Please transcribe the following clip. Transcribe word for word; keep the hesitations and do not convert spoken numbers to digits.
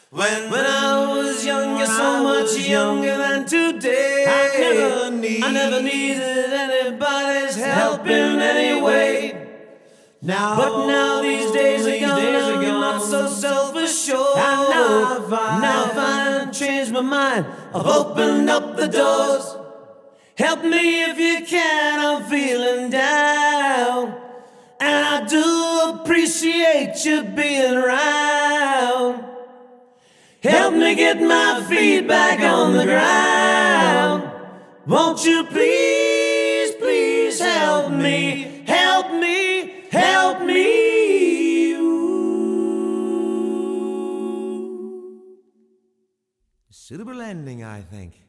When, when I was younger, so much younger than today, I never, need, I never needed anybody's help in any way. Now, but now these days are gone, days are gone. Not so self-assured. And now I find, now I find, changed my mind. I've opened up the doors. Help me if you can, I'm feeling down. And I do appreciate you being around. Help me get my feet back on the ground. Won't you please, please help me, help me, help me. Ooh. Suitable ending, I think.